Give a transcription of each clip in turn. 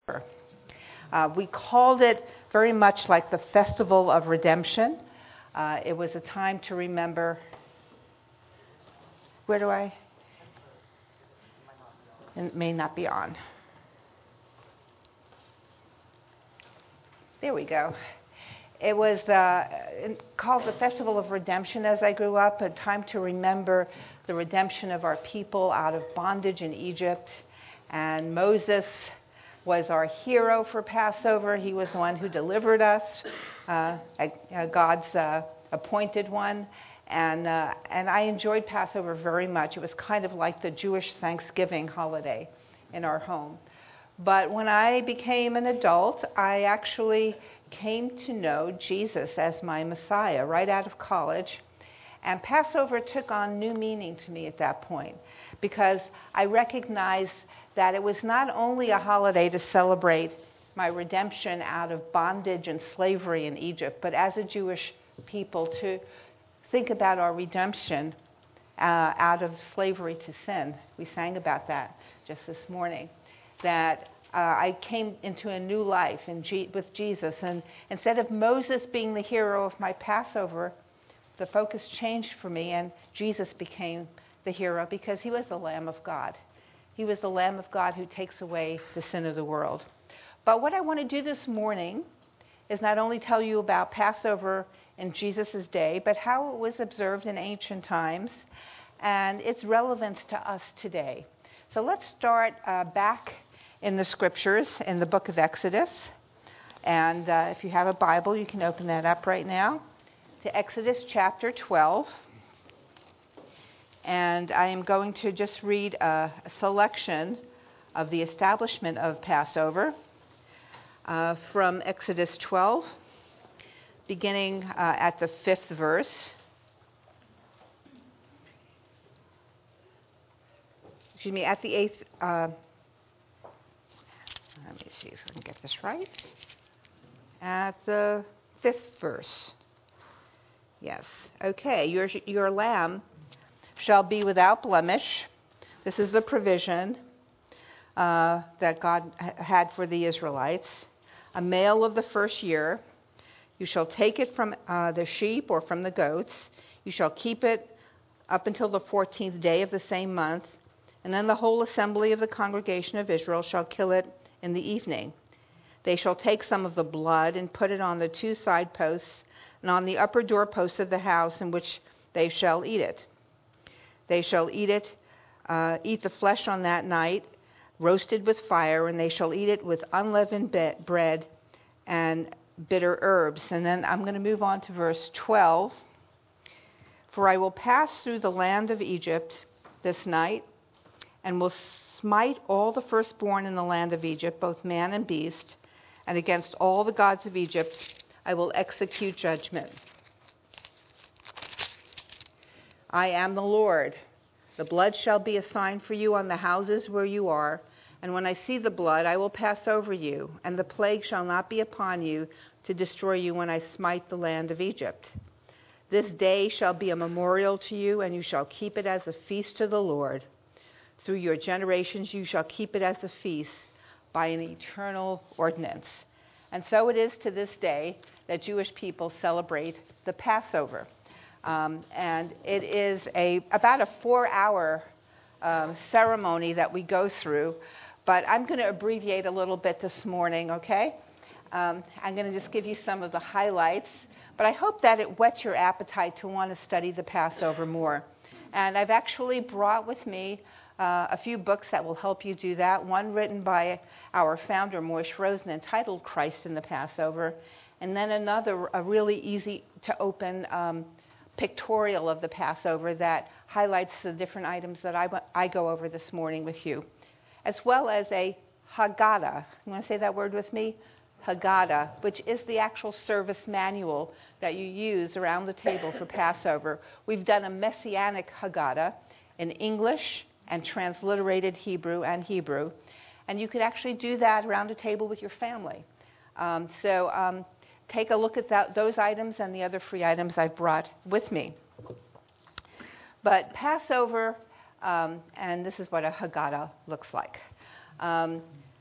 We called it very much like the Festival of Redemption. It was a time to remember. It may not be on. There we go. It was called the Festival of Redemption as I grew up, a time to remember the redemption of our people out of bondage in Egypt. And Moses was our hero for Passover. He was the one who delivered us, God's appointed one. And I enjoyed Passover very much. It was kind of like the Jewish Thanksgiving holiday in our home. But when I became an adult, I actually came to know Jesus as my Messiah right out of college. And Passover took on new meaning to me at that point, because I recognized that it was not only a holiday to celebrate my redemption out of bondage and slavery in Egypt, but as a Jewish people to think about our redemption out of slavery to sin. We sang about that just this morning, that I came into a new life with Jesus. And instead of Moses being the hero of my Passover, the focus changed for me, and Jesus became the hero because he was the Lamb of God. He was the Lamb of God who takes away the sin of the world. But what I want to do this morning is not only tell you about Passover in Jesus' day, but how it was observed in ancient times and its relevance to us today. So let's start back in the scriptures in the book of Exodus. And if you have a Bible, you can open that up right now to Exodus chapter 12. And I am going to just read a selection of the establishment of Passover from Exodus 12, beginning at the 5th verse. Excuse me, at the 8th. Let me see if I can get this right. At the 5th verse. Yes. Okay. Your lamb shall be without blemish. This is the provision that God had for the Israelites. A male of the first year. You shall take it from the sheep or from the goats. You shall keep it up until the 14th day of the same month. And then the whole assembly of the congregation of Israel shall kill it in the evening. They shall take some of the blood and put it on the two side posts and on the upper doorposts of the house in which they shall eat it. They shall eat the flesh on that night, roasted with fire, and they shall eat it with unleavened bread and bitter herbs. And then I'm going to move on to verse 12. For I will pass through the land of Egypt this night, and will smite all the firstborn in the land of Egypt, both man and beast, and against all the gods of Egypt I will execute judgment. I am the Lord. The blood shall be a sign for you on the houses where you are, and when I see the blood I will pass over you, and the plague shall not be upon you to destroy you when I smite the land of Egypt. This day shall be a memorial to you, and you shall keep it as a feast to the Lord. Through your generations you shall keep it as a feast by an eternal ordinance. And so it is to this day that Jewish people celebrate the Passover. And it is about a 4-hour ceremony that we go through. But I'm going to abbreviate a little bit this morning, okay? I'm going to just give you some of the highlights. But I hope that it whets your appetite to want to study the Passover more. And I've actually brought with me a few books that will help you do that. One written by our founder, Moishe Rosen, entitled Christ in the Passover. And then another, a really easy to open pictorial of the Passover that highlights the different items that I go over this morning with you. As well as a Haggadah. You want to say that word with me? Haggadah, which is the actual service manual that you use around the table for Passover. We've done a Messianic Haggadah in English and transliterated Hebrew and Hebrew. And you could actually do that around a table with your family. So take a look at those items and the other free items I brought with me. But Passover, and this is what a Haggadah looks like.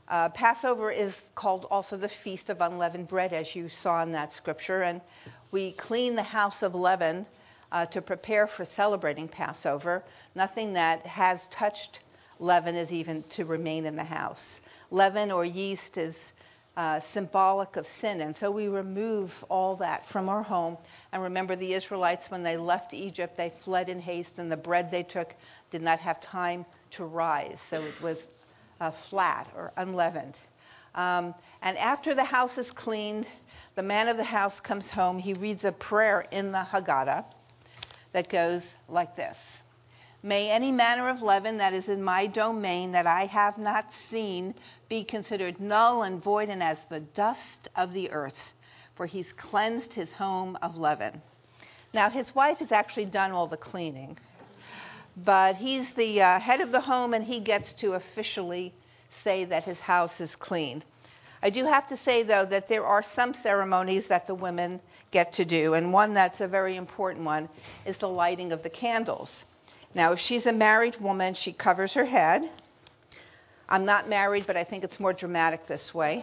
Passover is called also the Feast of Unleavened Bread, as you saw in that scripture, and we clean the house of leaven to prepare for celebrating Passover. Nothing that has touched leaven is even to remain in the house. Leaven or yeast is symbolic of sin, and so we remove all that from our home. And remember, the Israelites, when they left Egypt, they fled in haste, and the bread they took did not have time to rise, so it was flat or unleavened. And after the house is cleaned, the man of the house comes home. He reads a prayer in the Haggadah that goes like this: May any manner of leaven that is in my domain that I have not seen be considered null and void and as the dust of the earth, for he's cleansed his home of leaven. Now, his wife has actually done all the cleaning, but he's the head of the home, and he gets to officially say that his house is clean. I do have to say, though, that there are some ceremonies that the women get to do, and one that's a very important one is the lighting of the candles. Now, if she's a married woman, she covers her head. I'm not married, but I think it's more dramatic this way.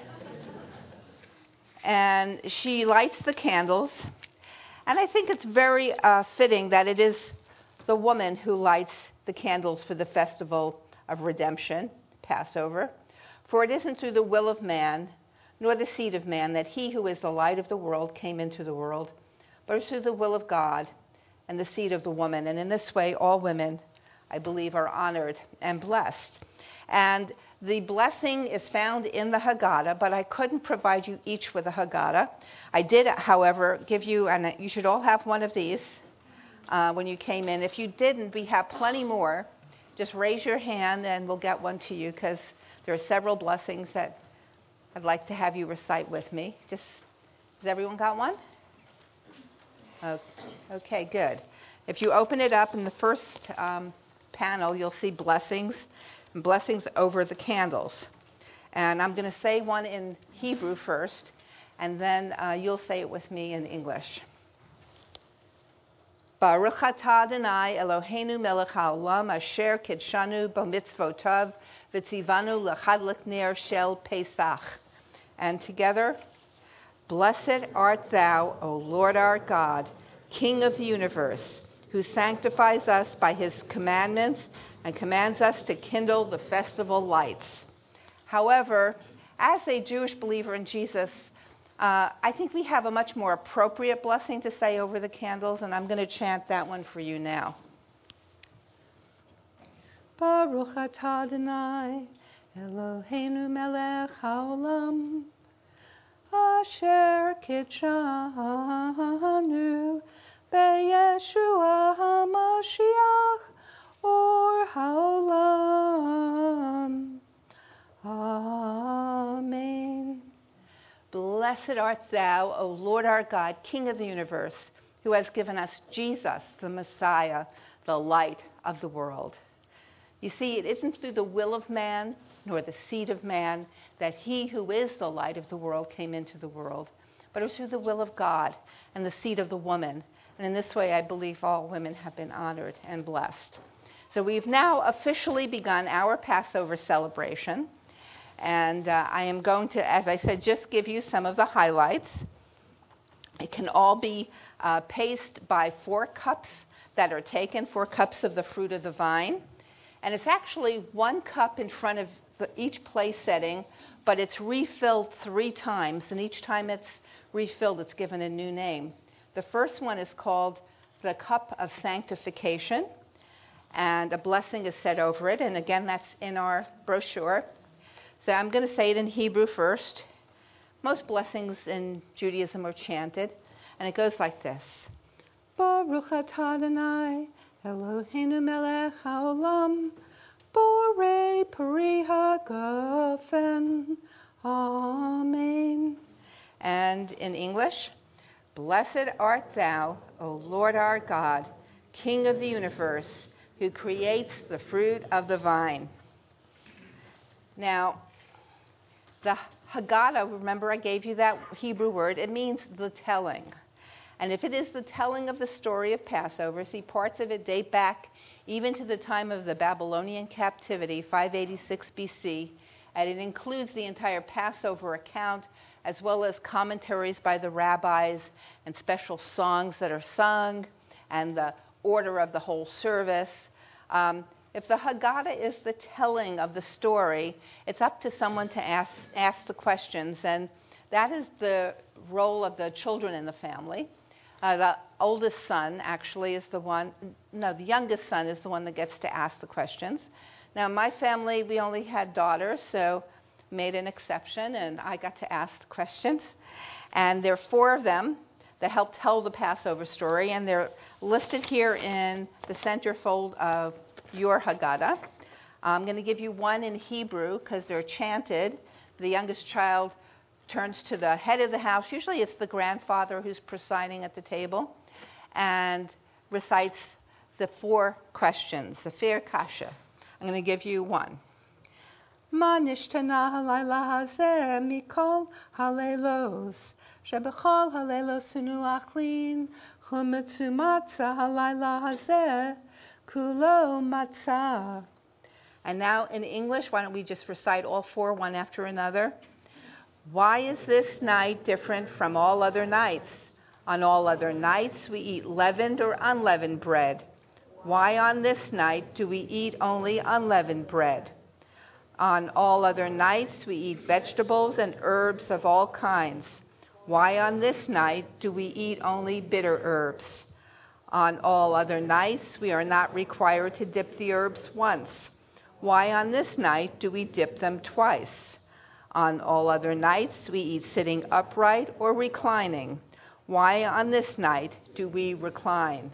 And she lights the candles, and I think it's very fitting that it is the woman who lights the candles for the festival of redemption, Passover. For it isn't through the will of man, nor the seed of man, that he who is the light of the world came into the world, but it's through the will of God and the seed of the woman. And in this way, all women, I believe, are honored and blessed. And the blessing is found in the Haggadah, but I couldn't provide you each with a Haggadah. I did, however, give you, and you should all have one of these when you came in. If you didn't, we have plenty more. Just raise your hand and we'll get one to you, because there are several blessings that I'd like to have you recite with me. Has everyone got one? Okay, good. If you open it up in the first panel, you'll see blessings, and blessings over the candles. And I'm going to say one in Hebrew first, and then you'll say it with me in English. Baruch atah Adonai Eloheinu melech haolam asher kidshanu b'mitzvotav v'tzivanu l'chadlik ner shel Pesach. And together, blessed art thou, O Lord our God, King of the universe, who sanctifies us by his commandments and commands us to kindle the festival lights. However, as a Jewish believer in Jesus, I think we have a much more appropriate blessing to say over the candles, and I'm going to chant that one for you now. Baruch atah Adonai Eloheinu melech haolam asher kidshanu b'Yeshua HaMashiach or haolam. Amen. Blessed art thou, O Lord our God, King of the universe, who has given us Jesus, the Messiah, the light of the world. You see, it isn't through the will of man, nor the seed of man, that he who is the light of the world came into the world, but it was through the will of God and the seed of the woman. And in this way, I believe all women have been honored and blessed. So we've now officially begun our Passover celebration. And I am going to, as I said, just give you some of the highlights. It can all be paced by 4 cups that are taken, 4 cups of the fruit of the vine. And it's actually 1 cup in front of each place setting, but it's refilled 3 times. And each time it's refilled, it's given a new name. The first one is called the cup of sanctification, and a blessing is said over it. And again, that's in our brochure. So I'm going to say it in Hebrew first. Most blessings in Judaism are chanted, and it goes like this. Baruch atah Adonai Eloheinu melech haolam borei peri hagafen. Amen. And in English, blessed art thou, O Lord our God, King of the universe, who creates the fruit of the vine. Now, the Haggadah, remember I gave you that Hebrew word, it means the telling. And if it is the telling of the story of Passover, see, parts of it date back even to the time of the Babylonian captivity, 586 BC, and it includes the entire Passover account, as well as commentaries by the rabbis and special songs that are sung, and the order of the whole service. If the Haggadah is the telling of the story, it's up to someone to ask the questions, and that is the role of the children in the family. The oldest son actually is the youngest son is the one that gets to ask the questions. Now, in my family, we only had daughters, so made an exception, and I got to ask the questions. And there are 4 of them that help tell the Passover story, and they're listed here in the centerfold of your Haggadah. I'm going to give you one in Hebrew because they're chanted. The youngest child turns to the head of the house. Usually it's the grandfather who's presiding at the table, and recites the 4 questions, the Sefer Kasha. I'm going to give you one. Ma nishtana halayla hazeh mikol halaylos shebechol halaylos sinu achlin chumetzu matzah halayla hazeh kulo matzah. And now in English, why don't we just recite all 4 one after another? Why is this night different from all other nights? On all other nights we eat leavened or unleavened bread. Why on this night do we eat only unleavened bread? On all other nights we eat vegetables and herbs of all kinds. Why on this night do we eat only bitter herbs? On all other nights we are not required to dip the herbs once. Why on this night do we dip them twice? On all other nights we eat sitting upright or reclining. Why on this night do we recline?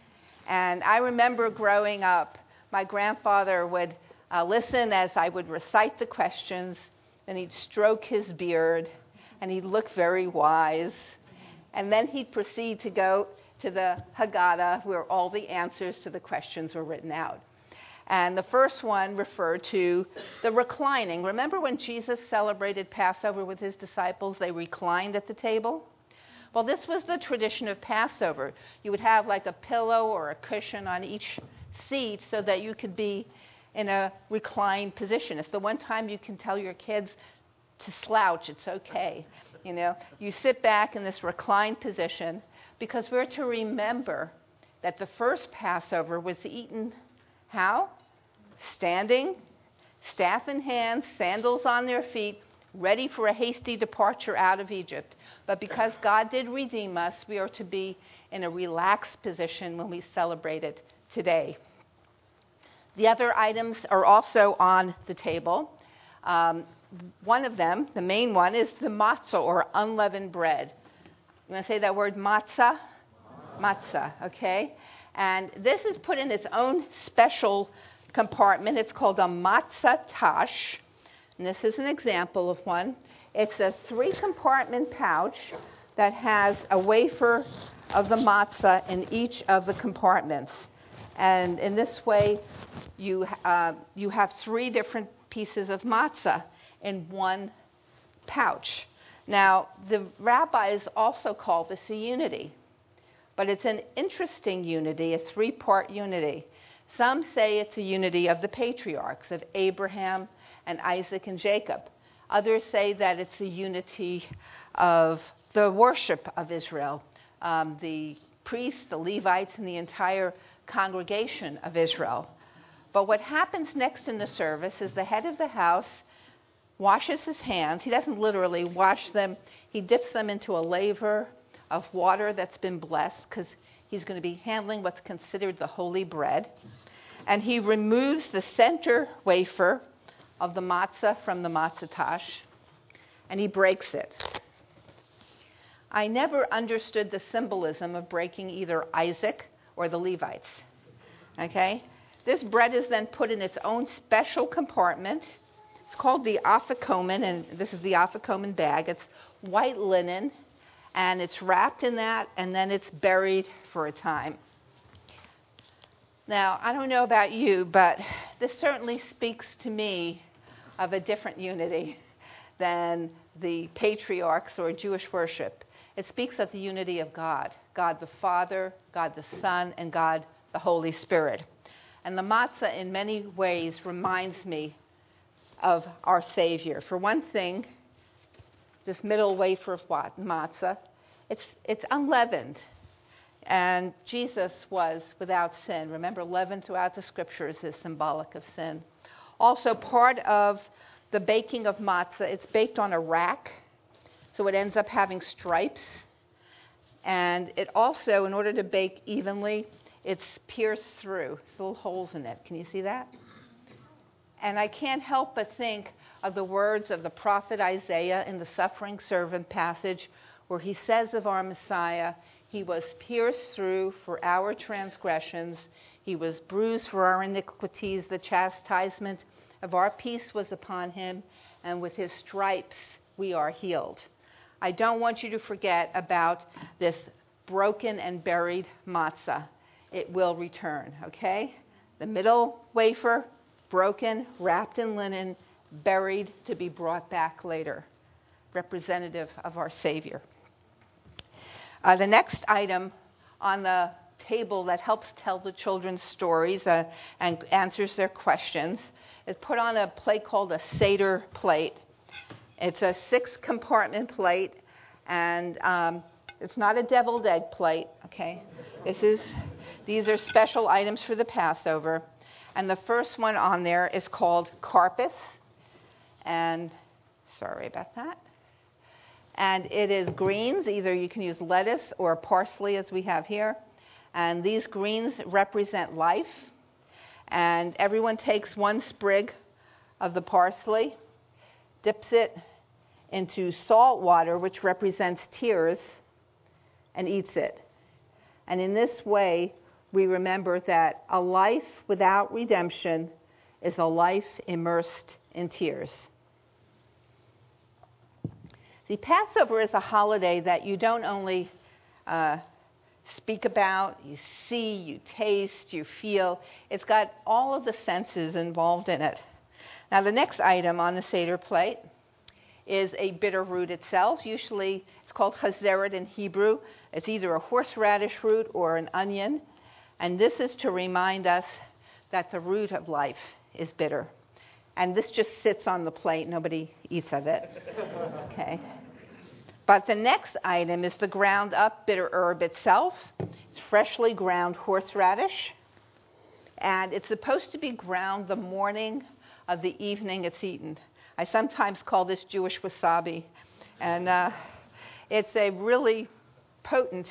And I remember growing up, my grandfather would listen as I would recite the questions, and he'd stroke his beard, and he'd look very wise. And then he'd proceed to go to the Haggadah, where all the answers to the questions were written out. And the first one referred to the reclining. Remember when Jesus celebrated Passover with his disciples, they reclined at the table? Well, this was the tradition of Passover. You would have like a pillow or a cushion on each seat so that you could be in a reclined position. It's the one time you can tell your kids to slouch, it's okay. You sit back in this reclined position because we're to remember that the first Passover was eaten how? Standing, staff in hand, sandals on their feet, ready for a hasty departure out of Egypt. But because God did redeem us, we are to be in a relaxed position when we celebrate it today. The other items are also on the table. One of them, the main one, is the matzah, or unleavened bread. You want to say that word matzah? Matzah, okay? And this is put in its own special compartment. It's called a matzah tash. And this is an example of one. It's a 3-compartment pouch that has a wafer of the matzah in each of the compartments. And in this way, you have 3 different pieces of matzah in one pouch. Now, the rabbis also call this a unity. But it's an interesting unity, a 3-part unity. Some say it's a unity of the patriarchs, of Abraham and Isaac and Jacob. Others say that it's a unity of the worship of Israel, the priests, the Levites, and the entire congregation of Israel. But what happens next in the service is the head of the house washes his hands. He doesn't literally wash them. He dips them into a laver of water that's been blessed, because he's going to be handling what's considered the holy bread. And he removes the center wafer of the matzah from the matzah tash, and he breaks it. I never understood the symbolism of breaking either Isaac or the Levites. Okay? This bread is then put in its own special compartment. It's called the afikomen, and this is the afikomen bag. It's white linen, and it's wrapped in that, and then it's buried for a time. Now, I don't know about you, but this certainly speaks to me of a different unity than the patriarchs or Jewish worship. It speaks of the unity of God, God the Father, God the Son, and God the Holy Spirit. And the matzah in many ways reminds me of our Savior. For one thing, this middle wafer of matzah, it's unleavened. And Jesus was without sin. Remember, leaven throughout the scriptures is symbolic of sin. Also, part of the baking of matzah, it's baked on a rack, so it ends up having stripes. And it also, in order to bake evenly, it's pierced through, little holes in it. Can you see that? And I can't help but think of the words of the prophet Isaiah in the suffering servant passage, where he says of our Messiah, he was pierced through for our transgressions, he was bruised for our iniquities, the chastisement of our peace was upon him, and with his stripes we are healed. I don't want you to forget about this broken and buried matzah. It will return, okay? The middle wafer, broken, wrapped in linen, buried to be brought back later, representative of our Savior. The next item on the table that helps tell the children's stories and answers their questions is put on a plate called a Seder plate. It's a 6-compartment plate, and it's not a deviled egg plate, okay? These are special items for the Passover. And the first one on there is called karpas, and sorry about that. And it is greens. Either you can use lettuce or parsley as we have here. And these greens represent life. And everyone takes one sprig of the parsley, dips it into salt water, which represents tears, and eats it. And in this way, we remember that a life without redemption is a life immersed in tears. See, Passover is a holiday that you don't only speak about, you see, you taste, you feel. It's got all of the senses involved in it. Now, the next item on the Seder plate is a bitter root itself. Usually, it's called chazeret in Hebrew. It's either a horseradish root or an onion. And this is to remind us that the root of life is bitter. And this just sits on the plate. Nobody eats of it. Okay. But the next item is the ground up bitter herb itself. It's freshly ground horseradish. And it's supposed to be ground the morning of the evening it's eaten. I sometimes call this Jewish wasabi. And it's a really potent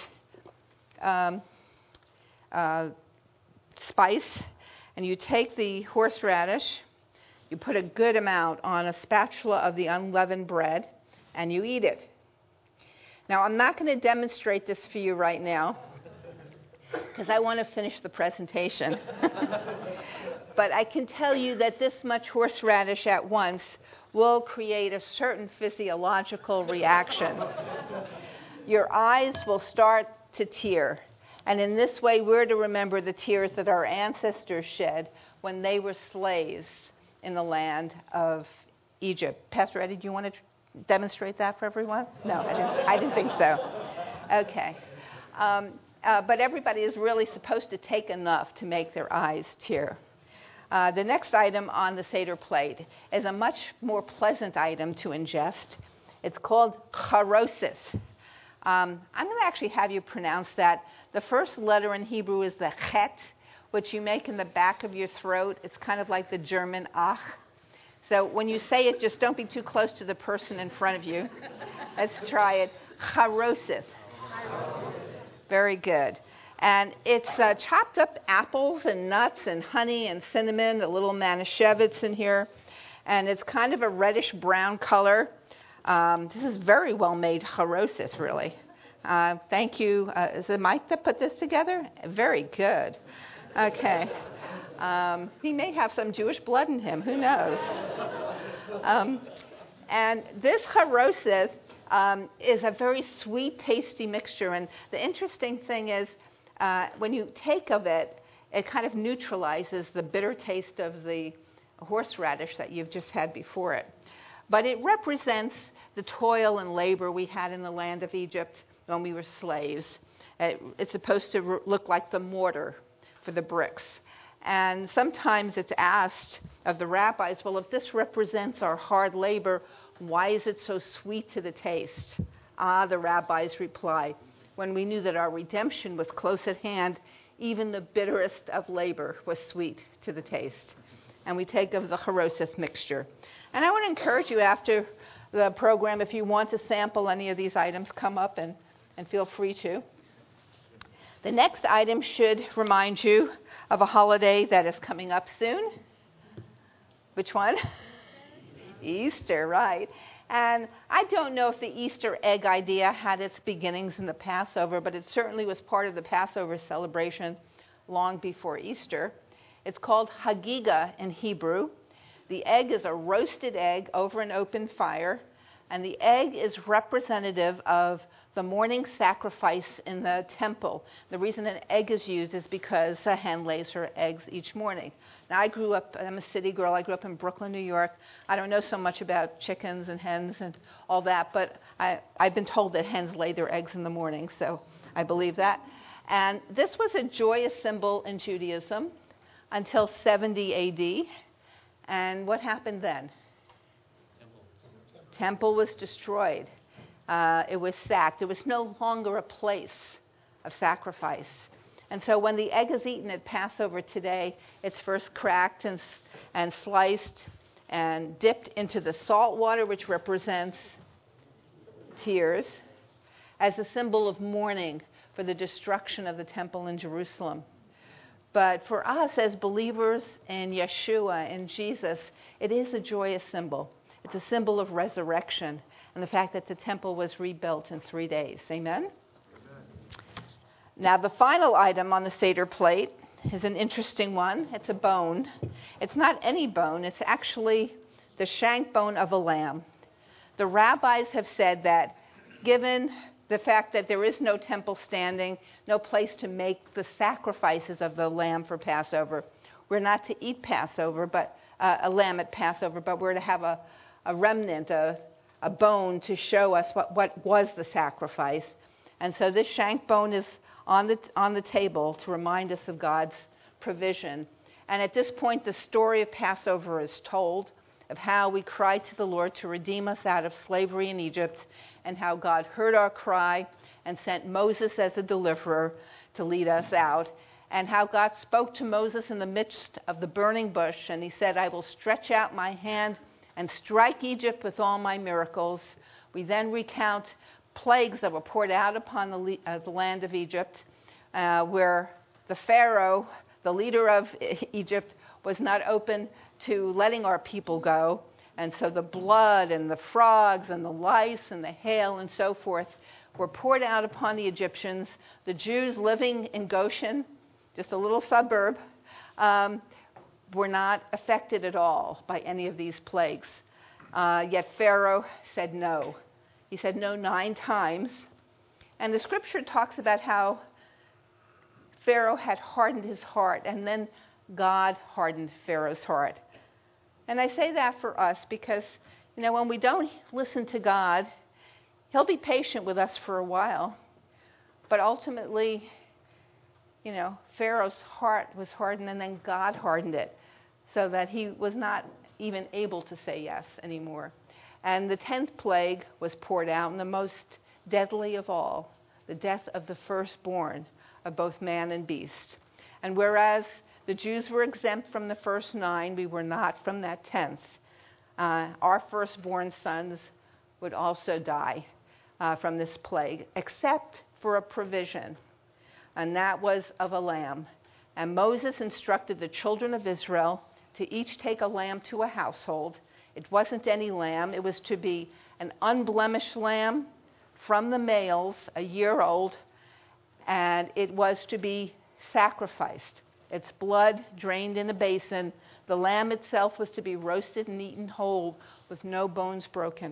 spice. And you take the horseradish, you put a good amount on a spatula of the unleavened bread, and you eat it. Now, I'm not going to demonstrate this for you right now, because I want to finish the presentation. But I can tell you that this much horseradish at once will create a certain physiological reaction. Your eyes will start to tear. And in this way, we're to remember the tears that our ancestors shed when they were slaves in the land of Egypt. Pastor Eddie, do you want to demonstrate that for everyone? No, I didn't think so. Okay. But everybody is really supposed to take enough to make their eyes tear. The next item on the Seder plate is a much more pleasant item to ingest. It's called charosis. I'm going to actually have you pronounce that. The first letter in Hebrew is the chet, which you make in the back of your throat. It's kind of like the German ach. So when you say it, just don't be too close to the person in front of you. Let's try it. Charosis. Very good. And it's chopped up apples and nuts and honey and cinnamon, a little manischewitz in here. And it's kind of a reddish-brown color. This is very well-made charosis, really. Thank you. Is it Mike that put this together? Very good. Okay. He may have some Jewish blood in him. Who knows? And this charosis is a very sweet, tasty mixture. And the interesting thing is, when you take of it, it kind of neutralizes the bitter taste of the horseradish that you've just had before it. But it represents the toil and labor we had in the land of Egypt when we were slaves. It's supposed to look like the mortar for the bricks. And sometimes it's asked of the rabbis, well, if this represents our hard labor, why is it so sweet to the taste? The rabbis reply, when we knew that our redemption was close at hand, even the bitterest of labor was sweet to the taste. And we take of the Harosith mixture. And I want to encourage you after the program, if you want to sample any of these items, come up and feel free to. The next item should remind you of a holiday that is coming up soon. Which one? Easter, right. And I don't know if the Easter egg idea had its beginnings in the Passover, but it certainly was part of the Passover celebration long before Easter. It's called Hagiga in Hebrew. The egg is a roasted egg over an open fire, and the egg is representative of the morning sacrifice in the temple. The reason an egg is used is because a hen lays her eggs each morning. Now, I'm a city girl. I grew up in Brooklyn, New York. I don't know so much about chickens and hens and all that, but I've been told that hens lay their eggs in the morning, so I believe that. And this was a joyous symbol in Judaism until 70 A.D. And what happened then? Temple was destroyed. It was sacked. It was no longer a place of sacrifice. And so when the egg is eaten at Passover today, it's first cracked and sliced and dipped into the salt water, which represents tears, as a symbol of mourning for the destruction of the temple in Jerusalem. But for us as believers in Yeshua, in Jesus, it is a joyous symbol. It's a symbol of resurrection and the fact that the temple was rebuilt in 3 days. Amen? Amen. Now, the final item on the Seder plate is an interesting one. It's a bone. It's not any bone. It's actually the shank bone of a lamb. The rabbis have said that given the fact that there is no temple standing, no place to make the sacrifices of the lamb for Passover, we're not to eat Passover, but a lamb at Passover, but we're to have a remnant, a bone to show us what was the sacrifice. And so this shank bone is on the table to remind us of God's provision. And at this point, the story of Passover is told, of how we cried to the Lord to redeem us out of slavery in Egypt, and how God heard our cry and sent Moses as a deliverer to lead us out, and how God spoke to Moses in the midst of the burning bush, and he said, I will stretch out my hand and strike Egypt with all my miracles. We then recount plagues that were poured out upon the land of Egypt, where the Pharaoh, the leader of Egypt, was not open to letting our people go. And so the blood and the frogs and the lice and the hail and so forth were poured out upon the Egyptians. The Jews living in Goshen, just a little suburb, were not affected at all by any of these plagues. Yet Pharaoh said no. He said no 9 times. And the scripture talks about how Pharaoh had hardened his heart, and then God hardened Pharaoh's heart. And I say that for us because, when we don't listen to God, he'll be patient with us for a while. But ultimately, Pharaoh's heart was hardened, and then God hardened it so that he was not even able to say yes anymore. And the 10th plague was poured out, and the most deadly of all, the death of the firstborn of both man and beast. And whereas the Jews were exempt from the first 9, we were not from that 10th. Our firstborn sons would also die from this plague, except for a provision, and that was of a lamb. And Moses instructed the children of Israel to each take a lamb to a household. It wasn't any lamb. It was to be an unblemished lamb from the males, a year old, and it was to be sacrificed. Its blood drained in a basin. The lamb itself was to be roasted and eaten whole with no bones broken.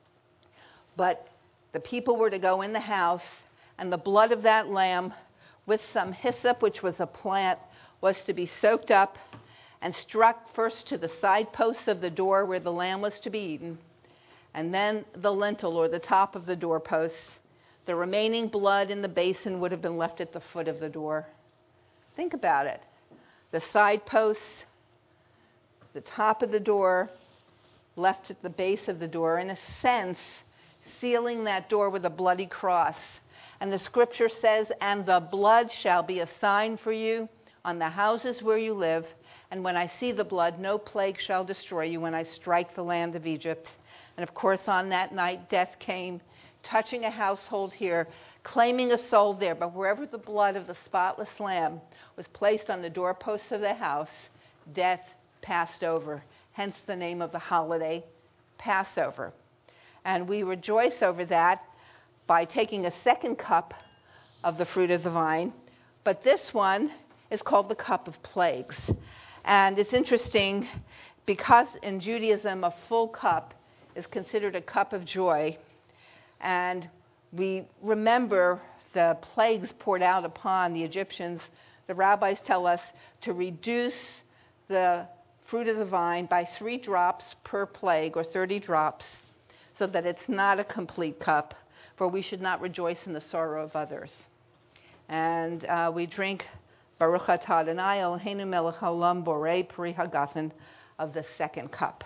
But the people were to go in the house, and the blood of that lamb with some hyssop, which was a plant, was to be soaked up and struck first to the side posts of the door where the lamb was to be eaten, and then the lintel or the top of the doorposts. The remaining blood in the basin would have been left at the foot of the door. Think about it. the side posts, the top of the door, left at the base of the door, in a sense, sealing that door with a bloody cross. And the scripture says, "And the blood shall be a sign for you on the houses where you live. And when I see the blood, no plague shall destroy you when I strike the land of Egypt." And of course, on that night, death came, touching a household here, claiming a soul there. But wherever the blood of the spotless lamb was placed on the doorposts of the house, death passed over. Hence the name of the holiday, Passover. And we rejoice over that by taking a second cup of the fruit of the vine. But this one is called the cup of plagues. And it's interesting because in Judaism, a full cup is considered a cup of joy. And we remember the plagues poured out upon the Egyptians. The rabbis tell us to reduce the fruit of the vine by 3 drops per plague, or 30 drops, so that it's not a complete cup, for we should not rejoice in the sorrow of others. And we drink Baruch atah Adonai Eloheinu melech haolam borei peri hagafen of the second cup.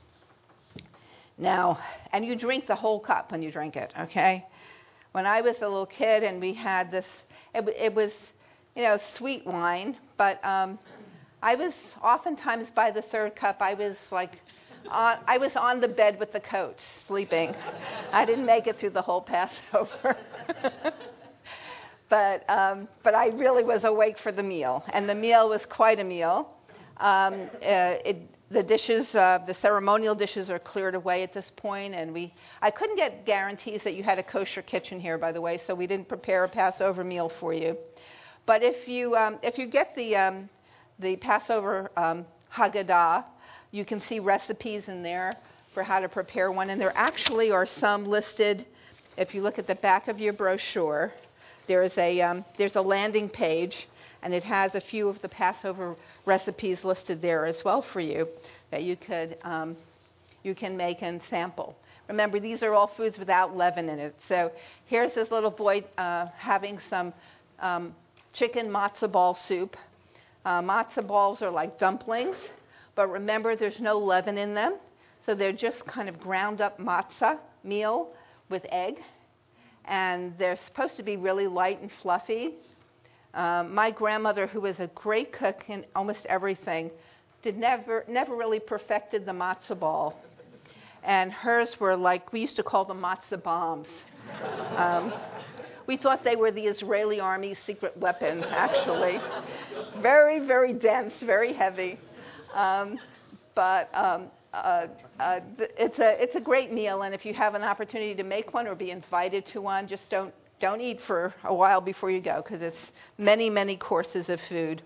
Now, and you drink the whole cup when you drink it, okay? When I was a little kid and we had this, it was, sweet wine, but I was oftentimes by the third cup, I was on the bed with the coach, sleeping. I didn't make it through the whole Passover. But I really was awake for the meal, and the meal was quite a meal. The dishes, the ceremonial dishes, are cleared away at this point, and I couldn't get guarantees that you had a kosher kitchen here, by the way, so we didn't prepare a Passover meal for you. But if you get the Passover Haggadah, you can see recipes in there for how to prepare one, and there actually are some listed. If you look at the back of your brochure, there's a landing page, and it has a few of the Passover recipes listed there as well for you that you can make and sample. Remember, these are all foods without leaven in it. So here's this little boy having some chicken matzo ball soup. Matzo balls are like dumplings, but remember, there's no leaven in them, so they're just kind of ground up matzah meal with egg, and they're supposed to be really light and fluffy. My grandmother, who was a great cook in almost everything, never really perfected the matzo ball, and hers were like, we used to call them matzo bombs. We thought they were the Israeli army's secret weapon, actually. Very, very dense, very heavy. But it's a great meal, and if you have an opportunity to make one or be invited to one, just don't eat for a while before you go, because it's many, many courses of food.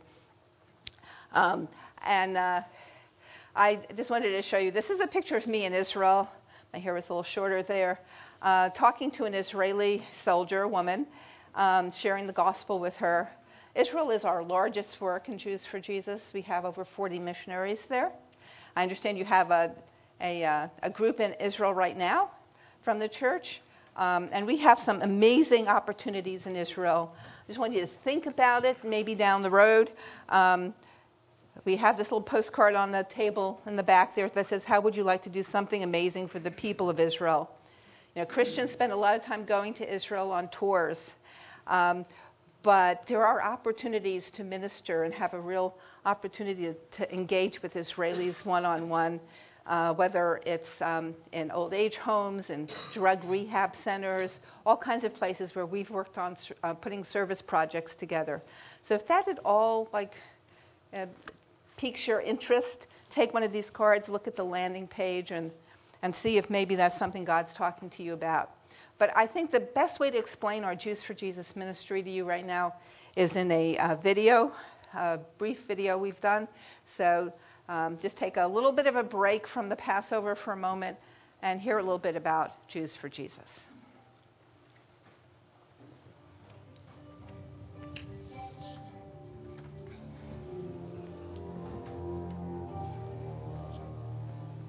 I just wanted to show you, this is a picture of me in Israel. My hair was a little shorter there. Talking to an Israeli soldier woman, sharing the gospel with her. Israel is our largest work in Jews for Jesus. We have over 40 missionaries there. I understand you have a group in Israel right now from the church, and we have some amazing opportunities in Israel. I just want you to think about it, maybe down the road. We have this little postcard on the table in the back there that says, "How would you like to do something amazing for the people of Israel?" Christians spend a lot of time going to Israel on tours, but there are opportunities to minister and have a real opportunity to engage with Israelis one-on-one, whether it's in old age homes and drug rehab centers, all kinds of places where we've worked on putting service projects together. So if that at all piques your interest, take one of these cards, look at the landing page, and see if maybe that's something God's talking to you about. But I think the best way to explain our Jews for Jesus ministry to you right now is in a brief video we've done. So just take a little bit of a break from the Passover for a moment and hear a little bit about Jews for Jesus.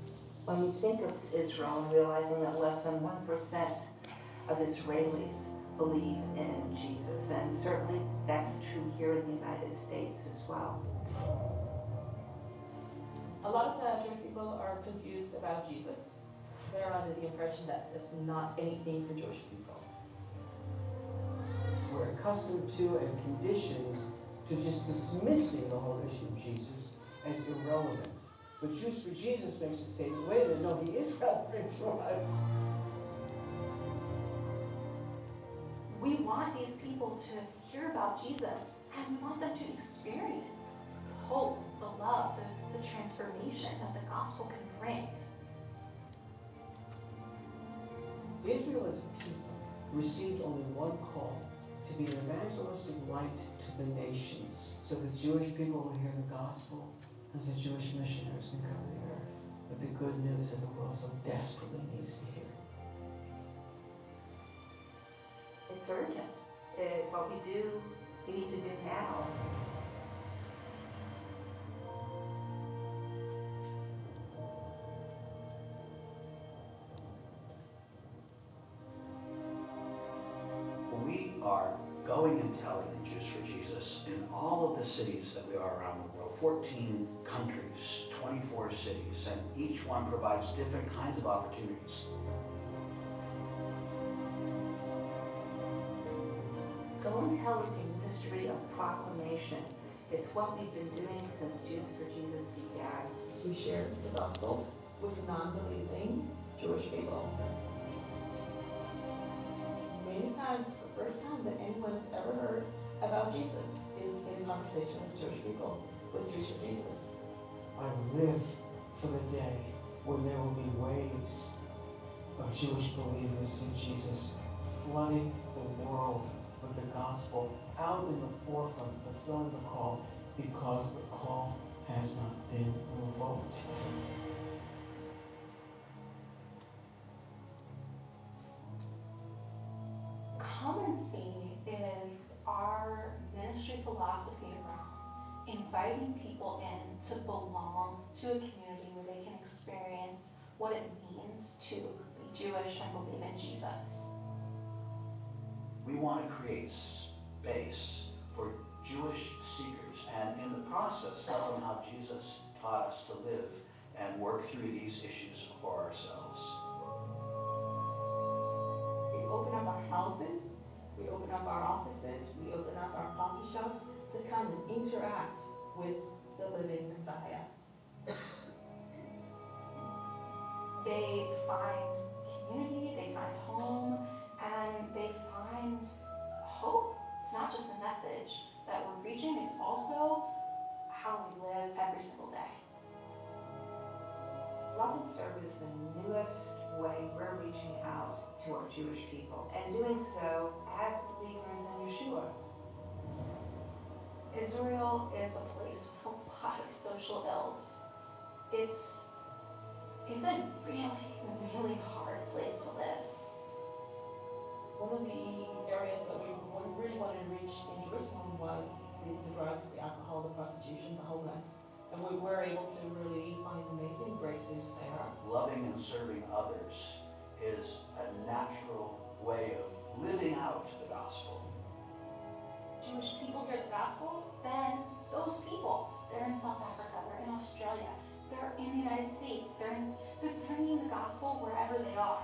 When you think of Israel and realizing that less than 1% of Israelis believe in Jesus. And certainly that's true here in the United States as well. A lot of Jewish people are confused about Jesus. They're under the impression that it's not anything for Jewish people. We're accustomed to and conditioned to just dismissing the whole issue of Jesus as irrelevant. But Jews for Jesus makes a statement, wait a minute, no, he is relevant to us. We want these people to hear about Jesus, and we want them to experience the hope, the love, the transformation that the gospel can bring. Israel as a people received only one call, to be an evangelistic light to the nations, so the Jewish people will hear the gospel as the Jewish missionaries can cover the earth with the good news that the world so desperately needs to hear. It's urgent. What we need to do now. We are going and telling the Jews for Jesus in all of the cities that we are around the world, 14 countries, 24 cities, and each one provides different kinds of opportunities. Go and tell the ministry of proclamation. It's what we've been doing since Jews for Jesus began. We share the gospel with non-believing Jewish people. Many times, the first time that anyone has ever heard about Jesus is in a conversation with Jewish people, with Jews for Jesus. I live for the day when there will be waves of Jewish believers in Jesus flooding the world with the gospel, out in the forefront, fulfilling the call, because the call has not been revoked. Common theme is our ministry philosophy around inviting people in to belong to a community where they can experience what it means to be Jewish and believe in Jesus. We want to create space for Jewish seekers, and in the process, tell them how Jesus taught us to live and work through these issues for ourselves. We open up our houses, we open up our offices, we open up our coffee shops to come and interact with the living Messiah. They find community, they find home, and they find hope. It's not just a message that we're preaching, it's also how we live every single day. Love and Serve is the newest way we're reaching out to our Jewish people, and doing so as believers in Yeshua. Israel is a place with a lot of social ills. It's a really, really hard place to live. One of the areas that we really wanted to reach in Jerusalem was the drugs, the alcohol, the prostitution, the homeless. And we were able to really find amazing graces there. Loving and serving others is a natural way of living out the gospel. Jewish people hear the gospel, then those people, they're in South Africa, they're in Australia, they're in the United States, they're bringing the gospel wherever they are.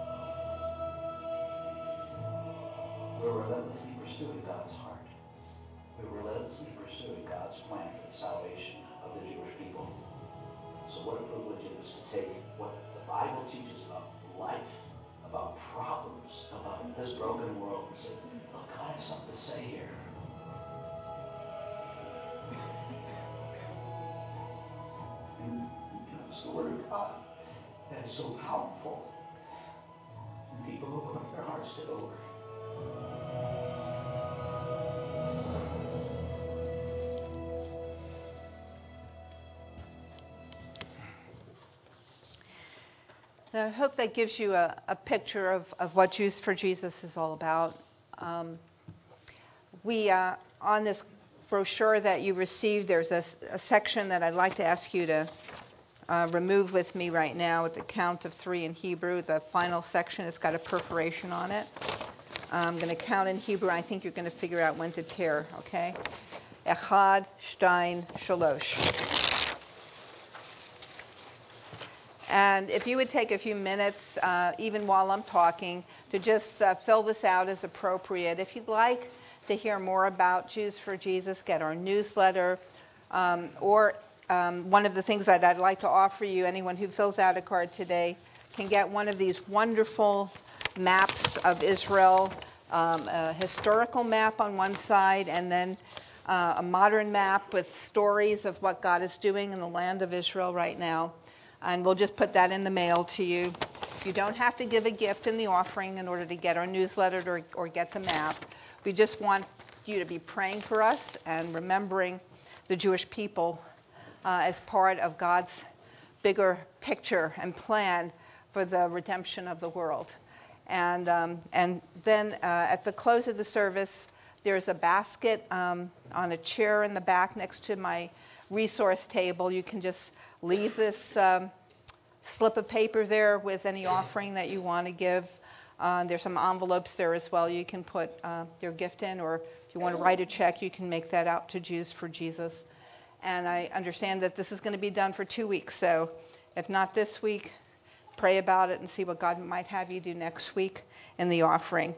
We're relentlessly pursuing God's heart. We're relentlessly pursuing God's plan for the salvation of the Jewish people. So what a privilege it is to take what the Bible teaches about life, about problems, about this broken world, and say, look, God has something to say here. And, it's the Word of God that is so powerful. And people open up their hearts to the Lord. I hope that gives you a picture of what Jews for Jesus is all about. On this brochure that you received, there's a section that I'd like to ask you to remove with me right now at the count of 3 in Hebrew. The final section has got a perforation on it. I'm going to count in Hebrew. I think you're going to figure out when to tear, okay? Echad, Shtayn, Shalosh. And if you would take a few minutes, even while I'm talking, to just fill this out as appropriate. If you'd like to hear more about Jews for Jesus, get our newsletter, or one of the things that I'd like to offer you, anyone who fills out a card today can get one of these wonderful maps of Israel, a historical map on one side, and then a modern map with stories of what God is doing in the land of Israel right now. And we'll just put that in the mail to you. You don't have to give a gift in the offering in order to get our newsletter or get the map. We just want you to be praying for us and remembering the Jewish people as part of God's bigger picture and plan for the redemption of the world. And then at the close of the service, there's a basket on a chair in the back next to my resource table. You can just leave this slip of paper there with any offering that you want to give. There's some envelopes there as well. You can put your gift in, or if you want to write a check, you can make that out to Jews for Jesus. And I understand that this is going to be done for 2 weeks. So if not this week, pray about it and see what God might have you do next week in the offering.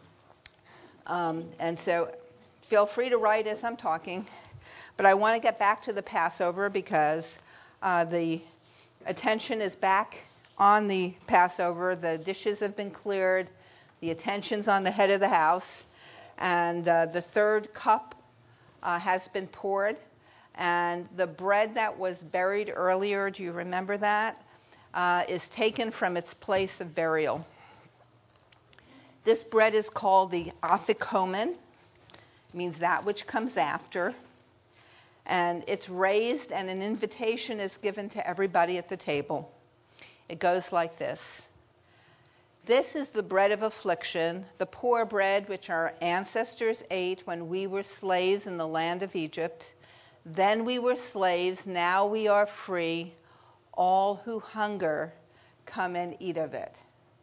And so feel free to write as I'm talking. But I want to get back to the Passover because the attention is back on the Passover. The dishes have been cleared. The attention's on the head of the house. And the third cup has been poured. And the bread that was buried earlier, do you remember that? Is taken from its place of burial. This bread is called the Afikomen. It means that which comes after. And it's raised, and an invitation is given to everybody at the table. It goes like this. This is the bread of affliction, the poor bread which our ancestors ate when we were slaves in the land of Egypt. Then we were slaves, now we are free. All who hunger, come and eat of it.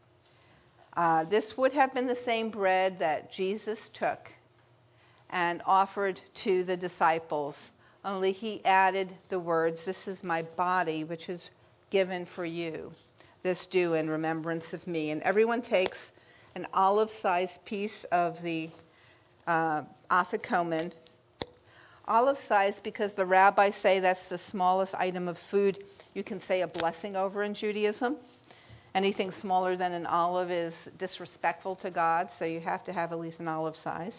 This would have been the same bread that Jesus took and offered to the disciples, only he added the words, "This is my body, which is given for you. This do in remembrance of me." And everyone takes an olive-sized piece of the afikomen. Olive-sized because the rabbis say that's the smallest item of food you can say a blessing over in Judaism. Anything smaller than an olive is disrespectful to God, so you have to have at least an olive size.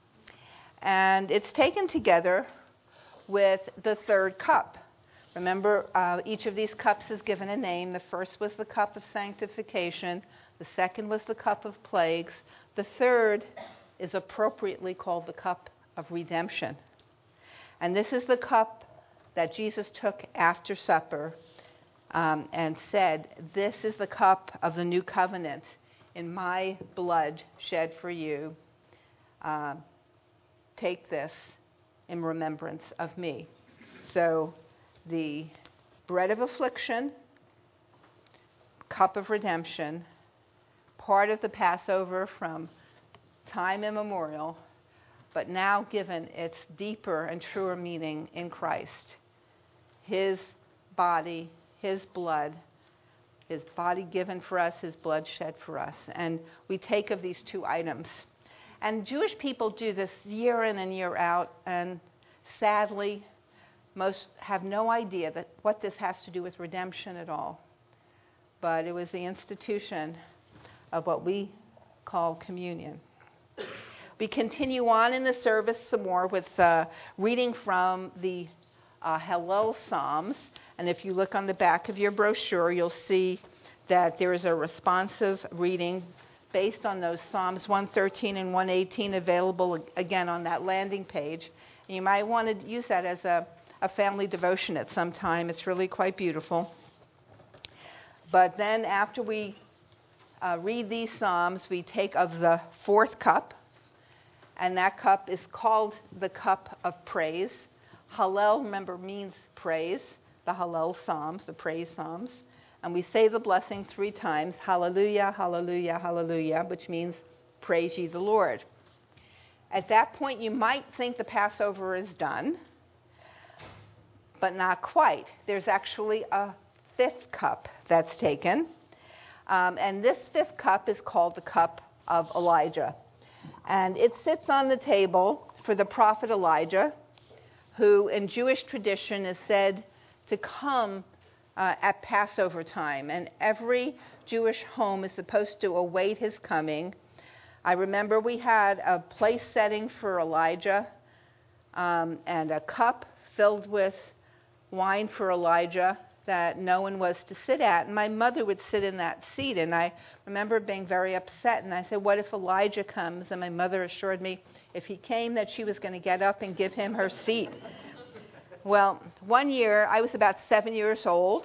And it's taken together with the third cup. Remember, each of these cups is given a name. The first was the cup of sanctification. The second was the cup of plagues. The third is appropriately called the cup of redemption. And this is the cup that Jesus took after supper and said, "This is the cup of the new covenant in my blood shed for you. Take this in remembrance of me." So the bread of affliction, cup of redemption, part of the Passover from time immemorial, but now given its deeper and truer meaning in Christ. His body, his blood, his body given for us, his blood shed for us. And we take of these two items. And Jewish people do this year in and year out, and sadly, most have no idea that what this has to do with redemption at all. But it was the institution of what we call communion. We continue on in the service some more with reading from the Hallel Psalms. And if you look on the back of your brochure, you'll see that there is a responsive reading based on those Psalms 113 and 118 available again on that landing page. And you might want to use that as a family devotion at some time. It's really quite beautiful. But then after we read these Psalms, we take of the fourth cup, and that cup is called the cup of praise. Hallel, remember, means praise, the Hallel Psalms, the praise Psalms. And we say the blessing 3 times, hallelujah, hallelujah, hallelujah, which means Praise ye the Lord. At that point, you might think the Passover is done, but not quite. There's actually a fifth cup that's taken, and this fifth cup is called the cup of Elijah. And it sits on the table for the prophet Elijah, who in Jewish tradition is said to come at Passover time, and every Jewish home is supposed to await his coming. I remember we had a place setting for Elijah and a cup filled with wine for Elijah that no one was to sit at. And my mother would sit in that seat, and I remember being very upset. And I said, what if Elijah comes? And my mother assured me if he came that she was going to get up and give him her seat. Well, one year, I was about 7 years old.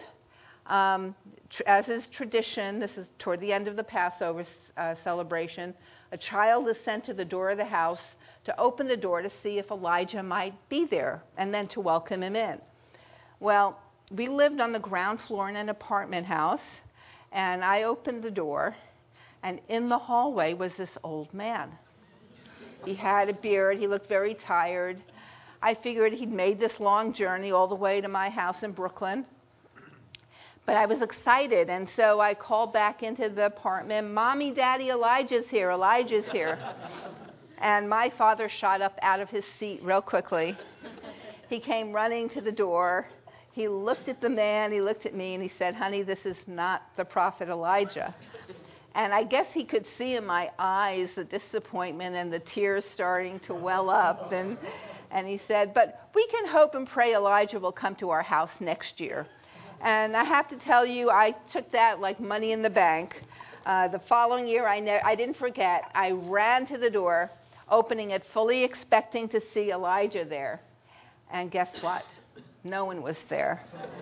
As is tradition, this is toward the end of the Passover celebration, a child is sent to the door of the house to open the door to see if Elijah might be there, and then to welcome him in. Well, we lived on the ground floor in an apartment house, and I opened the door, and in the hallway was this old man. He had a beard. He looked very tired. I figured he'd made this long journey all the way to my house in Brooklyn. But I was excited, and so I called back into the apartment, Mommy, Daddy, Elijah's here, Elijah's here. And my father shot up out of his seat real quickly. He came running to the door. He looked at the man, he looked at me, and he said, honey, this is not the prophet Elijah. And I guess he could see in my eyes the disappointment and the tears starting to well up. And he said, but we can hope and pray Elijah will come to our house next year. And I have to tell you, I took that like money in the bank. The following year, I didn't forget. I ran to the door, opening it, fully expecting to see Elijah there. And guess what? No one was there.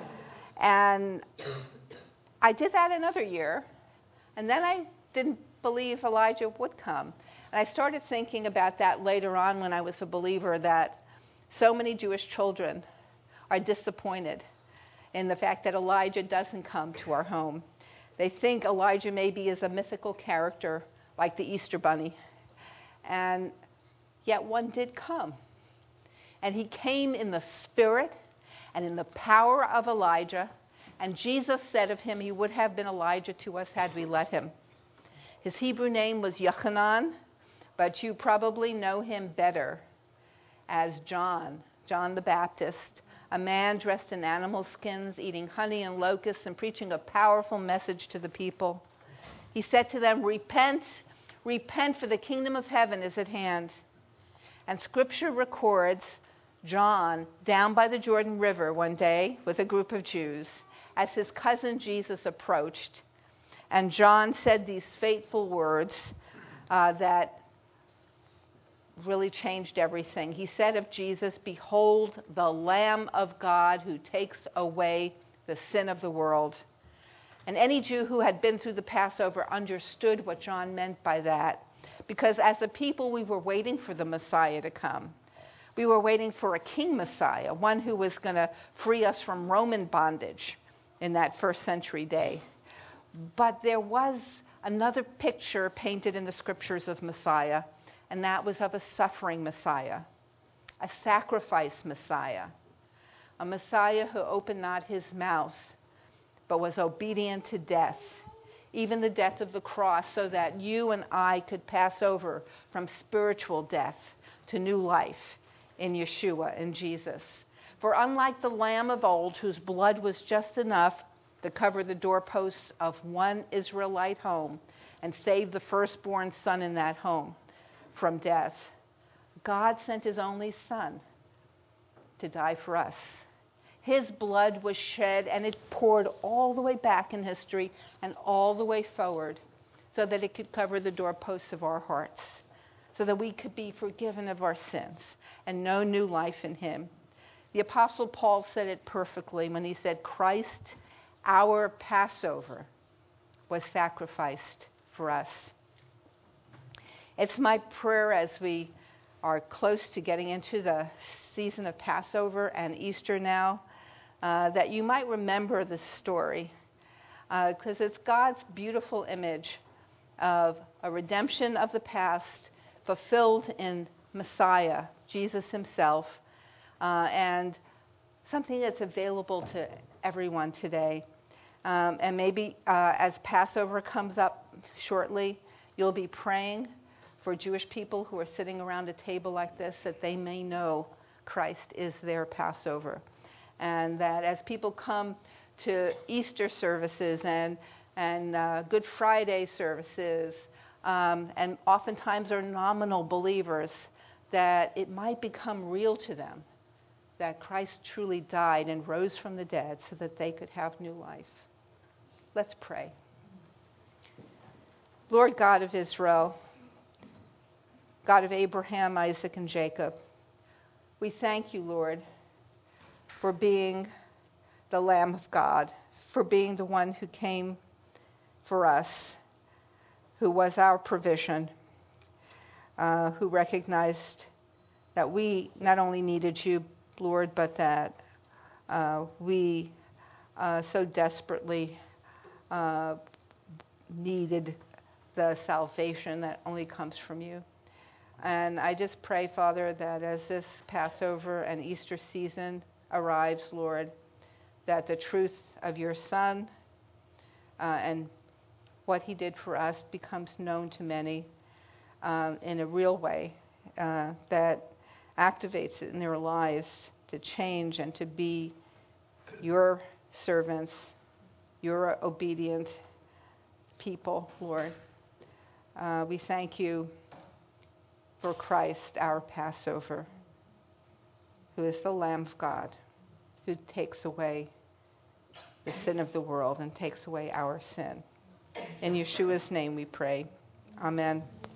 And I did that another year. And then I didn't believe Elijah would come. And I started thinking about that later on when I was a believer, that so many Jewish children are disappointed in the fact that Elijah doesn't come to our home. They think Elijah maybe is a mythical character like the Easter Bunny. And yet one did come. And he came in the spirit and in the power of Elijah. And Jesus said of him he would have been Elijah to us had we let him. His Hebrew name was Yochanan, but you probably know him better as John the Baptist, a man dressed in animal skins, eating honey and locusts and preaching a powerful message to the people. He said to them, repent, repent, for the kingdom of heaven is at hand. And Scripture records John down by the Jordan River one day with a group of Jews as his cousin Jesus approached. And John said these fateful words that really changed everything. He said of Jesus, behold, the Lamb of God who takes away the sin of the world. And any Jew who had been through the Passover understood what John meant by that, because as a people we were waiting for the Messiah to come. We were waiting for a king Messiah, one who was going to free us from Roman bondage in that first century day. But there was another picture painted in the Scriptures of Messiah, and that was of a suffering Messiah, a sacrifice Messiah, a Messiah who opened not his mouth, but was obedient to death, even the death of the cross, so that you and I could pass over from spiritual death to new life in Yeshua, in Jesus. For unlike the lamb of old, whose blood was just enough to cover the doorposts of one Israelite home and save the firstborn son in that home from death, God sent his only Son to die for us. His blood was shed, and it poured all the way back in history and all the way forward so that it could cover the doorposts of our hearts, so that we could be forgiven of our sins and know new life in him. The Apostle Paul said it perfectly when he said, Christ, our Passover, was sacrificed for us. It's my prayer as we are close to getting into the season of Passover and Easter now, that you might remember this story, because it's God's beautiful image of a redemption of the past fulfilled in Messiah, Jesus himself, and something that's available to everyone today. And maybe as Passover comes up shortly, you'll be praying for Jewish people who are sitting around a table like this, that they may know Christ is their Passover. And that as people come to Easter services and Good Friday services, and oftentimes are nominal believers, that it might become real to them that Christ truly died and rose from the dead so that they could have new life. Let's pray. Lord God of Israel, God of Abraham, Isaac, and Jacob, we thank you, Lord, for being the Lamb of God, for being the one who came for us, who was our provision, who recognized that we not only needed you, Lord, but that we so desperately needed the salvation that only comes from you. And I just pray, Father, that as this Passover and Easter season arrives, Lord, that the truth of your Son and what he did for us becomes known to many in a real way, that activates it in their lives to change and to be your servants, your obedient people, Lord. We thank you for Christ, our Passover, who is the Lamb of God, who takes away the sin of the world and takes away our sin. In Yeshua's name we pray. Amen.